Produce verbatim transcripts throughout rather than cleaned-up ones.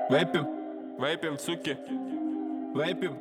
Вейпим, вейпим, суки, вейпим.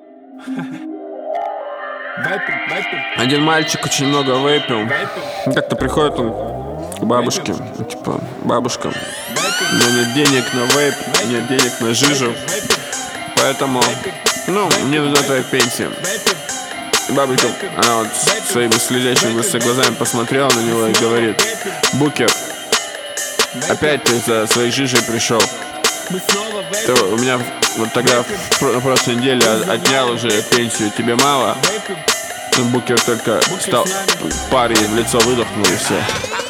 Вейпим, вейпим. Один мальчик очень много вейпил. Как-то приходит он к бабушке, типа, бабушка, у меня нет денег на вейп, нет денег на жижу, поэтому, ну, мне нужна твоя пенсия. И бабушка, она вот своими слезящими глазами посмотрела на него и говорит: Букер, опять ты за своей жижей пришел. Ты у меня вот тогда на прошлой неделе отнял уже пенсию, тебе мало? Букер только стал паре в лицо выдохнул и все.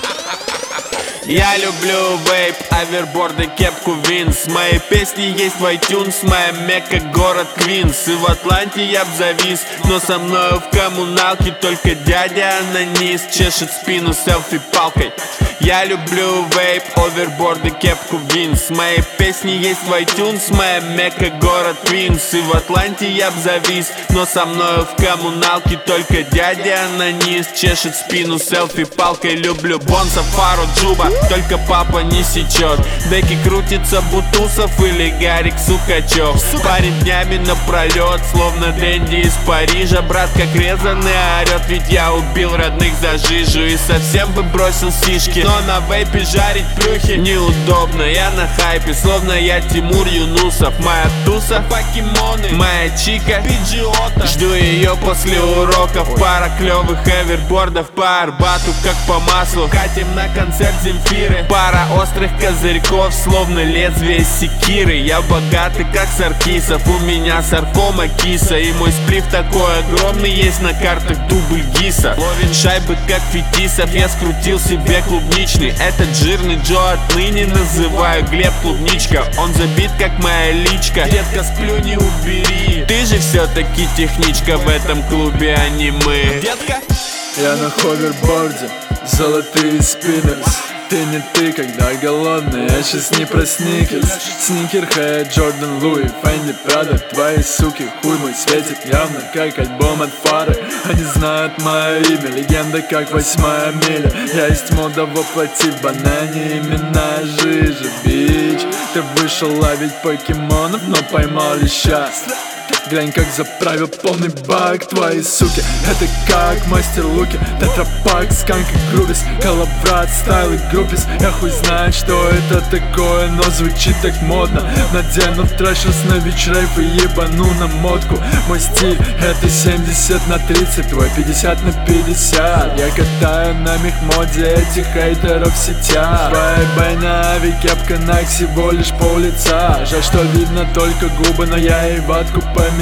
Я люблю вейп, аверборды, кепку Винс. Мои песни есть в iTunes, моя Мекка город Квинс. И в Атланте я б завис, но со мною в коммуналке только дядя Анонис чешет спину селфи-палкой. Я люблю вейп, оверборды, кепку Винс. Мои песни есть в iTunes, моя Мекка город Квинс. И в Атланте я б завис, но со мною в коммуналке только дядя Анонис чешет спину селфи-палкой. Люблю Бонса, Фару, Джуба, только папа не сечет. Деки крутится Бутусов или Гарик Сукачев. Парень днями напролет, словно Дэнди из Парижа. Брат как резаный орет, ведь я убил родных за жижу и совсем бы бросил сишки. Но на вейпе жарить плюхи неудобно. Я на хайпе, словно я Тимур Юнусов. Моя туса, покемоны, моя чика, пиджиота. Жду ее после уроков. Пара клевых эвербордов по Арбату, как по маслу. Катим на концерт Земфиры. Пара острых козырьков, словно лезвие секиры. Я богатый, как Саркисов. У меня саркома киса. И мой сплив такой огромный, есть на картах дубль ГИСа. Ловим шайбы, как Фетисов. Я скрутил себе клубничный. Этот жирный Джо отныне называю Глеб Клубничка. Он забит, как моя личка. Детка, сплю, не убери. Ты же все-таки техничка в этом клубе, а не мы. Детка. Я на ховерборде, золотые спиннерс. Ты не ты, когда голодный, я сейчас не про сникерс. Сникерхед, Джордан, Луи, Фенди, Прада. Твои суки, хуй мой светит явно, как альбом от Фары. Они знают мое имя, легенда, как восьмая миля. Я есть мода воплоти в банане, имена жижа, бич. Ты вышел ловить покемонов, но поймал леща. Глянь, как заправил полный бак твои суки. Это как мастер луки, тетрапак, сканк и грубис, коллабрат, стайл и группис. Я хуй знает, что это такое, но звучит так модно. Надену в трэшерс на вечерейф и ебану на модку. Мой стиль это семьдесят на тридцать, твой пятьдесят на пятьдесят. Я катаю на мехмоде этих хейтеров в сетях. Твоя байнави, кепка на всего лишь пол лица. Жаль, что видно только губы, но я и ватку поменял.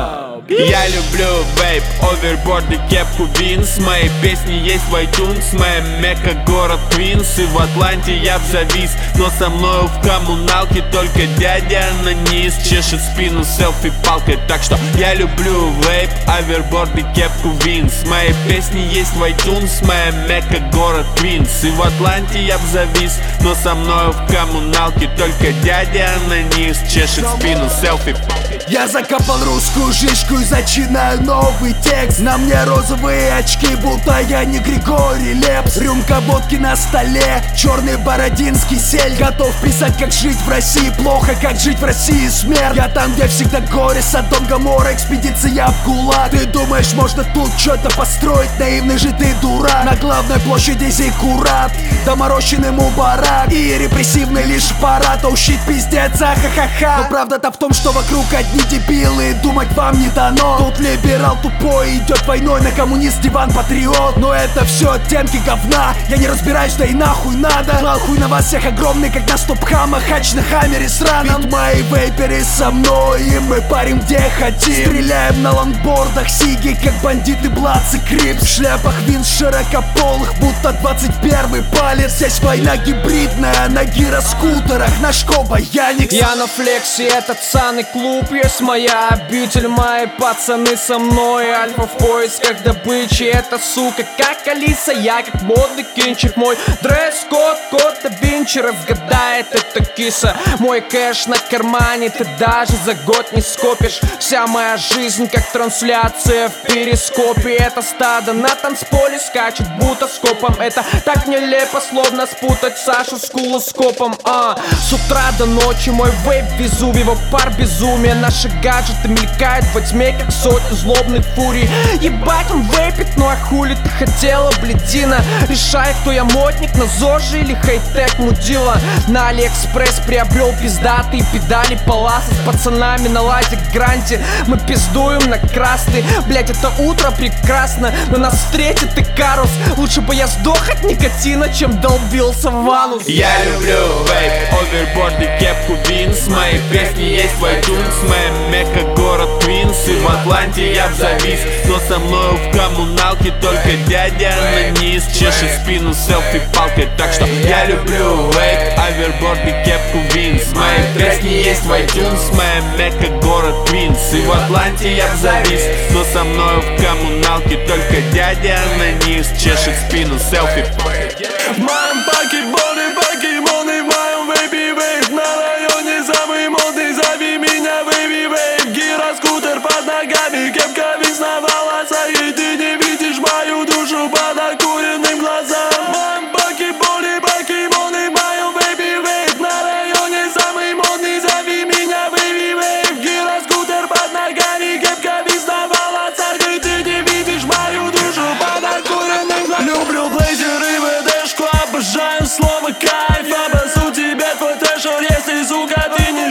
Я люблю вейп, оверборды, кепку Винс. Мои песни есть в iTunes, моя Мекка город Квинс. И в Атланте я б завис, но со мною в коммуналке только дядя Анонис чешет спину селфи-палкой. Так что я люблю вейп, оверборды, кепку Винс. Мои песни есть в iTunes, моя Мекка город Квинс. И в Атланте я б завис, но со мною в коммуналке только дядя Анонис чешет спину селфи-палкой. Я закопал русскую жишку и зачинаю новый текст. На мне розовые очки, будто я не Григорий Лепс. Рюмка водки на столе, черный бородинский сель. Готов писать, как жить в России плохо, как жить в России смерть. Я там, где всегда горе, Содом, Гоморра, экспедиция в ГУЛАГ. Ты думаешь, можно тут что-то построить? Наивный же ты дурак. На главной площади Зиккурат, доморощенный Мубарак и репрессивный лишь аппарат. Оу щит, пиздец, а-ха-ха-ха. Но правда-то в том, что вокруг одни дебилы, думать вам не дано. Тут либерал тупой идет войной, на коммунист диван патриот. Но это все оттенки говна, я не разбираюсь, да и нахуй надо. Нахуй на вас всех огромный, как на стоп-хама, хач на хаммере сраном. Ведь мои вейперы со мной, и мы парим где хотим. Стреляем на лонгбордах, сиги, как бандиты, блацы, крипс. В шляпах винс широкополых, будто двадцать первый палец. Здесь война гибридная, на гироскутерах, наш Коба Яникс. Я на флексе, этот санный клуб, есть моя обитель. Мои пацаны со мной, альфа в поисках добычи. Эта сука как Алиса, я как модный кинчик. Мой дресс-код, код да Винчи, разгадает это киса. Мой кэш на кармане, ты даже за год не скопишь. Вся моя жизнь как трансляция в перископе. Это стадо на танцполе скачет будто скопом. Это так нелепо, словно спутать Сашу с кулоскопом. а. С утра до ночи мой вейп Везувий, его пар безумия. Наши гаджеты мелькают во тьме, как сотни злобных фурий. Ебать он вейпит, ну а хули ты хотела, блядина? Решай, кто я, модник на ЗОЖе или хай-тек мудила. На Алиэкспресс приобрел пиздатые педали паласа. С пацанами на ладе гранте мы пиздуем на красный. Блять, это утро прекрасно, но нас встретит Икарус. Лучше бы я сдох от никотина, чем долбился в анус. Я люблю вейп, оверборд и кепку Винс. Мои песни есть в iTunes, моя мекка город Квинс. И в Атланте я завис, но со мною в коммуналке только дядя на низ чешет спину селфи палкой. Так что я люблю вейп, оверборд и кепку Винс. Мои песни есть в iTunes, моя мекка город Квинс. И в Атланте я завис, но со мною в коммуналке только дядя на низ чешет спину селфи. В моем паке боли, покемоны, в моем вейпе вейп. На районе самый модный, зови меня вейпи вейп. Гироскутер под ногами, кепка Винс на волосах. И ты не видишь мою душу под окуренным глазам. В моем паке боли, покемоны, в моем вейпе вейп. На районе самый модный, зови меня вейпи вейп. Гироскутер под ногами, кепка Винс на волосах. И ты не видишь мою душу под окуренным глазам. Люблю блейзеры, ВДшку, обожаю слово кайф. Обосу тебе твой трэшер, если, сука, ты не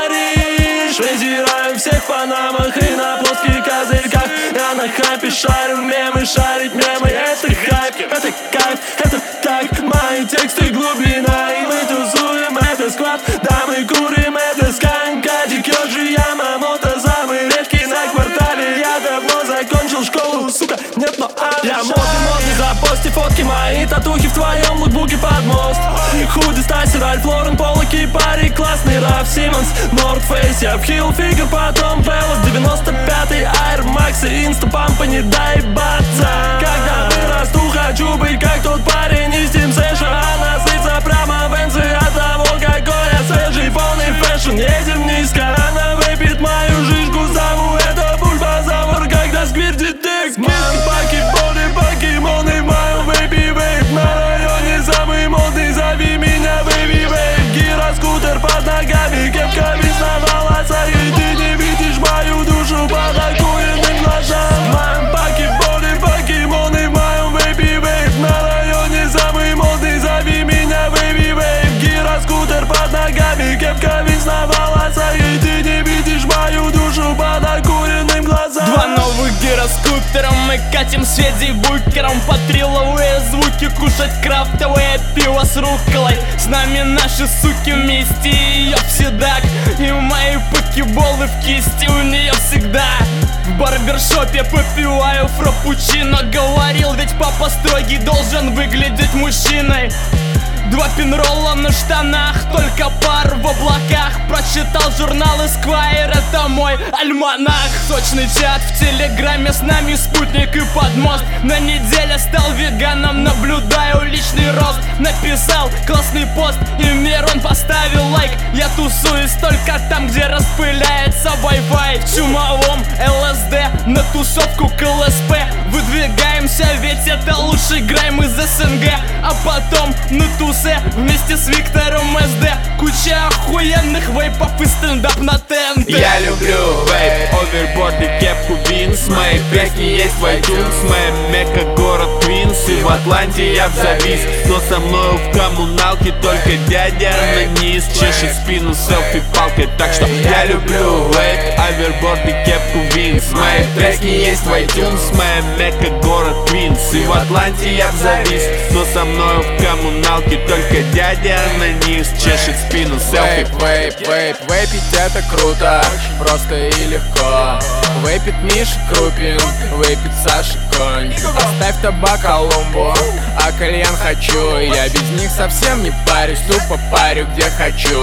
шаришь. Презираю всех в панамах и на плоских козырьках. Я на хайпе шарю мемы, шарить мемы. Это хайп, это кайф, это так. Мои тексты глубина, и мы тусуем, это сквад. Да, мы курим, это сканка. Дикёжи, Ямамото, самый редкий на квартале. Я давно закончил школу, сука, нет, но а. Я модный, модный, запости фотки мои, татухи в твоем лукбуке под мост. Худи, Стаси, Ральф Лорен, Полоки, пари, классный Раф Симмонс, Норд Фейс, я в Хилфигер, потом Беллас, девяносто пятый, Air Max и Инстапампа, не дай баться. Когда вырасту, хочу быть как тот парень из Тим Сэша, а насыться прямо в Энце от того, какой я свежий, полный фэшн. Едем низко, она выпьет мою жижку, зову это бульбазавр, когда сквиртит текст. Паки, боли, покемоны, в моем вейпе вейп. На районе самый модный, зови меня вейпи вейп. Гироскутер под ногами, кепка Винс на волосах. И ты не видишь мою душу под окуренным глазам. В моем паке боли, покемоны, в моем вейпе вейп. На районе самый модный, зови меня вейпи вейп. Гироскутер под ногами, кепка Винс на волосах. И ты не видишь мою душу под окуренным глазам. Два новых гироскутера, мы катим с Федей Букером. По трилловые звуки, кушать крафтовое пиво с рукколой. С нами наши суки вместе, ее всегда. И мои покеболы в кисти у нее всегда. В барбершопе попиваю фрапучино. Говорил, ведь папа строгий должен выглядеть мужчиной. Два пинролла на штанах, только пар в облаках. Прочитал журнал Esquire, это мой альманах. Сочный чат в телеграме, с нами спутник и подмост. На неделе стал веганом, наблюдаю личный рост. Написал классный пост, и Мирон поставил лайк. Я тусуюсь только там, где распыляется Wi-Fi. В чумовом эл эс дэ на тусовку к эл эс пэ выдвигаемся, ведь это лучший грайм из эс эн гэ. А потом на тусе вместе с Виктором эс дэ. Куча охуенных вейпов и стендап на тэ эн тэ. Я люблю вейп, оверборд и кепку Винс. Мои песни есть в iTunes, моя мекка город Квинс. И в Атланте я завис, но со мною в коммуналке только дядя на низ чешет спину селфи палкой. Так что я люблю вейп, оверборд и кепку Винс. Мои песни есть в iTunes, моя мекка город Квинс. И в Атланте я завис, но со мною в коммуналке только дядя на низ чешет спину селфи. Вейп, вейп, вейп, вейпить это круто, просто и легко. Вейпит Миша Крупин, вейпит Саша Конь. Оставь табак Колумбу, а кальян хочу. Я без них совсем не парюсь, тупо парю где хочу. Первый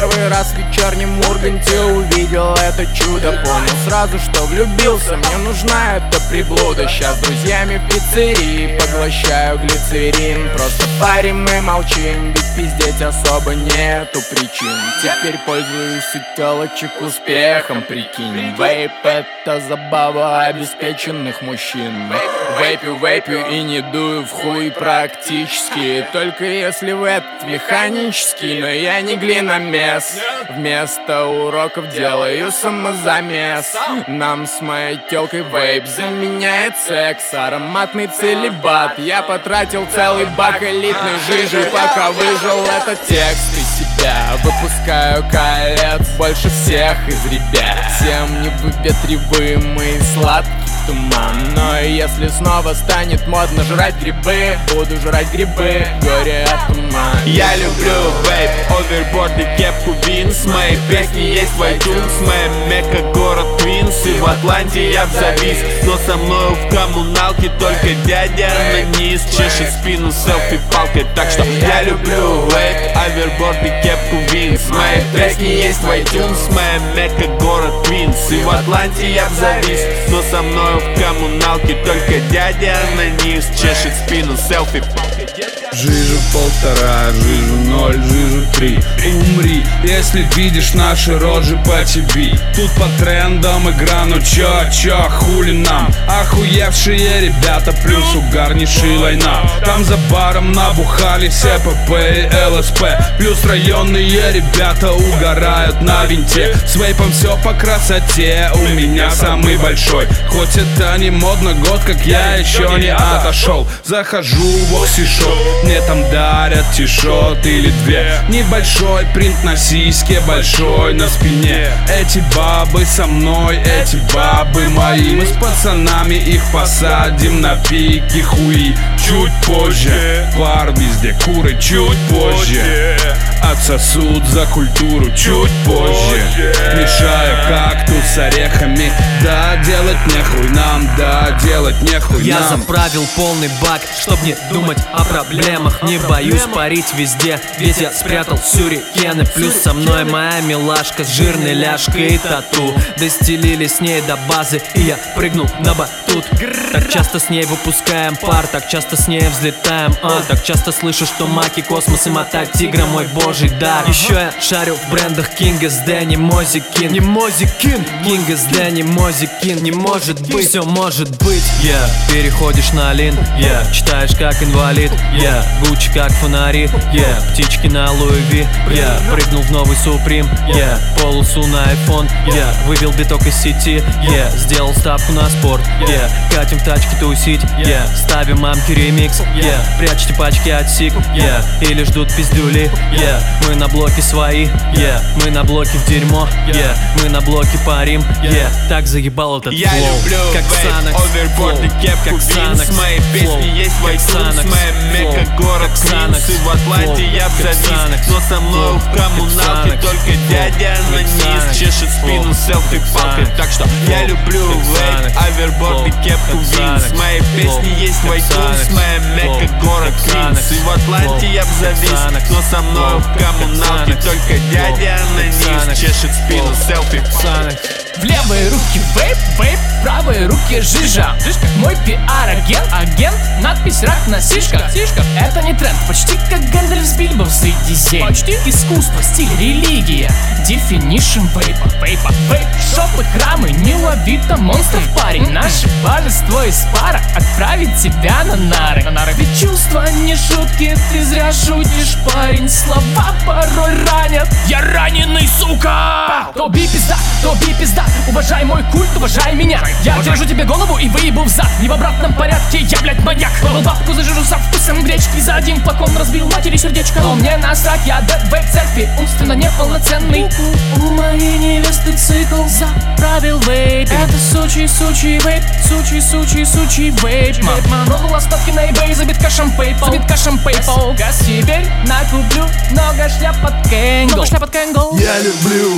первый раз в вечернем Урганте увидел это чудо, понял сразу, что влюбился. Мне нужна эта приблуда. Сейчас с друзьями в пиццерии поглощаю глицерин. Просто парим и молчим, ведь пиздеть особо нету причин. Теперь пользуюсь у телочек успехом, прикинь. Вейп — это забава обеспеченных мужчин. Вейпю, вейпю и не дую в хуй практически. Только если в этот механический. Но я не глиномес. Вместо уроков делаю самозамес. Нам с моей телкой вейп заменяет секс. Ароматный целибат. Я потратил целый бак элитной жижи, пока выжил этот текст из себя. Выпускаю колец больше всех из ребят. Всем невыветриваемый сладкий туман. Но если снова станет модно жрать грибы, буду жрать грибы, горе от ума. Я люблю вейп, оверборд и кепку Винс. Мои песни есть в iTunes. Моя Мекка город Квинс. И в Атланте я завис. Но со мною в коммуналке только дядя на низ чешет спину селфи палкой. Так что я люблю вейп, оверборд и кепку Винс. Мои песни есть в iTunes. Моя Мекка город Квинс. И в Атланте я завис. Но со мною в коммуналке только дядя на низ чешет спину селфи палкой. Жижу полтора, жижу ноль, жижу три. Умри, если видишь наши рожи по ТВ. Тут по трендам игра, ну чё, чё, хули нам? Охуевшие ребята, плюс угарнейший лайнап. Там за баром набухались ЭПП и ЛСП. Плюс районные ребята угорают на винте. С вейпом все по красоте, у меня самый большой. Хоть это не модно, год как я еще не отошел. Захожу в оксишоп, мне там дарят тишот или две. Небольшой принт на сиське, большой на спине. Эти бабы со мной, эти бабы мои. Мы с пацанами их посадим на пике хуи. Чуть позже, пар везде куры, чуть позже. Отсосут за культуру, чуть позже. Мешаю кактус с орехами. Да, делать нехуй нам, да, делать нехуй Я нам. заправил полный бак, чтоб не думать о проблемах. Не боюсь парить везде, ведь я спрятал сюрикены. Плюс со мной моя милашка с жирной ляжкой и тату. Достелили с ней до базы, и я прыгнул на батут. Так часто с ней выпускаем пар, так часто с ней взлетаем, а так часто слышу, что маки, космос и мотать тигра мой божий дар. Еще я шарю в брендах King эс ди, не Мозикин. Не Мозикин, King эс ди, не Мозикин. Не может быть, все может быть. Я yeah. Переходишь на лин, я yeah. Читаешь как инвалид, я yeah. Гуччи как фонари, я yeah. Птички на Луи Ви, я yeah. Прыгнул в новый Суприм, я yeah. Полосу на айфон, я yeah. Вывел биток из сети, я yeah. Сделал ставку на спорт, я yeah. Катим в тачке тусить, я yeah. Ставим мамки ремикс, я yeah. Прячьте пачки от сик, я yeah. Или ждут пиздюли, я yeah. Мы на блоке свои, я yeah. Мы на блоке в дерьмо, я yeah. Мы на блоке парим, я yeah. Так заебал этот я флоу. Люблю как вейп, оверборд и кепку Винс. Мои песни есть в iTunes. Моя Мекка город Квинс. И в Атланте я завис. Но со мною в коммуналке только дядя на низ чешет спину селфи палкой. Так что я люблю вейп, оверборд и кепку Винс. Мои песни есть в iTunes. Моя Мекка город Квинс. И в Атланте я завис. Но со мною в коммуналке только дядя на низ чешет спину селфи. В левые руки вейп, вейп, в правые руки жижа. Мой пиар-агент, агент, надпись рак на сишках. Это не тренд, почти как Гэндальф с Бильбо в среди зелень. Почти искусство, стиль, религия. Definition вейпа, вейпа, вейп, шопы, храмы, не лови там монстров, парень. Наше божество из пара отправит тебя на нары. Ведь чувства не шутки, ты зря шутишь, парень. Слова порой ранят. Я раненый, сука! То би пизда, то би пизда. Уважай мой культ, уважай меня. Я держу тебе голову и выебу в зад. Не в обратном порядке, я, блядь, маньяк. Был бабку зажижу со вкусом гречки. За один флакон разбил матери сердечко. Но мне насрать, я дэд вейп церкви. Умственно неполноценный. У моей невесты цикл заправил вейп. Это сучий, сучий вейп. Сучий, сучий, сучий вейп. Пробовал остатки на eBay, забит кашем PayPal. Забит кашем PayPal. Теперь накуплю много шляп под Кэнгл. Много шляп под Кэнгл. Я люблю вейп,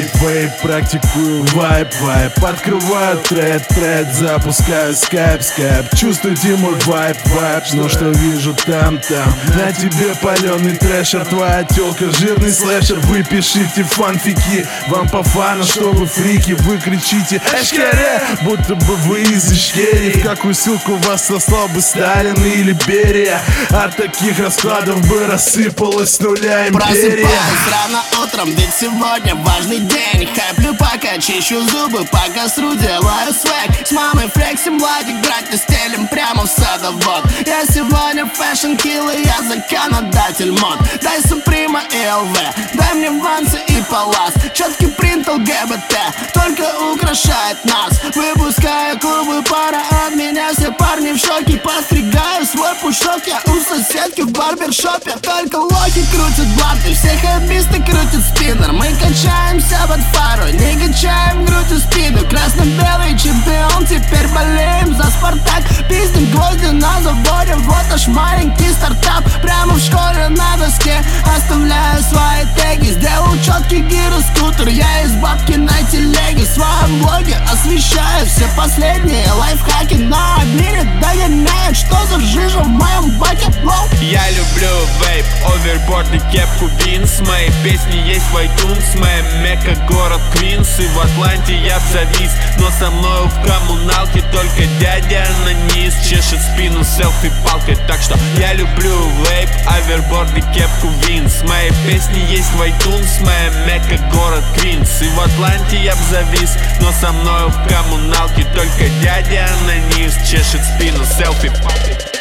вейп, вейп, практикую вайп, вайп. Открываю тред, тред, запускаю скайп, скайп. Чувствуйте мой вайп, вайп, но что вижу там, там. На тебе паленый трэшер, твоя тёлка жирный слэшер. Вы пишите фанфики, вам по фану, что вы фрики. Вы кричите эшкере, будто бы вы из Ичкерии. В какую ссылку вас сослал бы Сталин или Берия? От таких раскладов бы рассыпалась с нуля империя. Просыпаюсь рано утром, ведь сегодня важный день. Хайплю, пока чищу зубы, пока сру, делаю свек. С мамой флексим, Владик, братья стелим прямо в садовод. Я сегодня фэшн киллер, я законодатель мод. Дай Суприма и эл ви, дай мне вансы и палас. Четкий принт эл гэ бэ тэ только украшает нас. Выпускаю клубы, пара от меня, все парни в шоке. Постригаю свой пушок, я у соседки в барбершопе. Только лохи крутят бланты, все хайбисты крутят спиннер. Мы качаемся под фару, не качаем грудь и спину. Красно-белый чемпион, теперь болеем за Спартак. Пиздим гвозди на заводе, вот наш маленький стартап. Прямо в школе на доске оставляю свои теги. Сделал четкий гироскутер, я из бабки на телеге. В своем блоге освещаю все последние лайфхаки. Но одни не догоняют, что за жижа в моем баке. Лоу. Я люблю вейп, оверборд и кепку Винс. Мои песни есть в iTunes, моя мекка город Квинс. И в Атланте я б завис, но со мною в коммуналке только дядя на низ чешет спину селфи палкой. Так что я люблю вейп, оверборд и кепку Винс. Мои песни есть в iTunes, моя мекка город Квинс. И в Атланте я б завис, но со мною в коммуналке только дядя на низ чешет спину селфи палкой.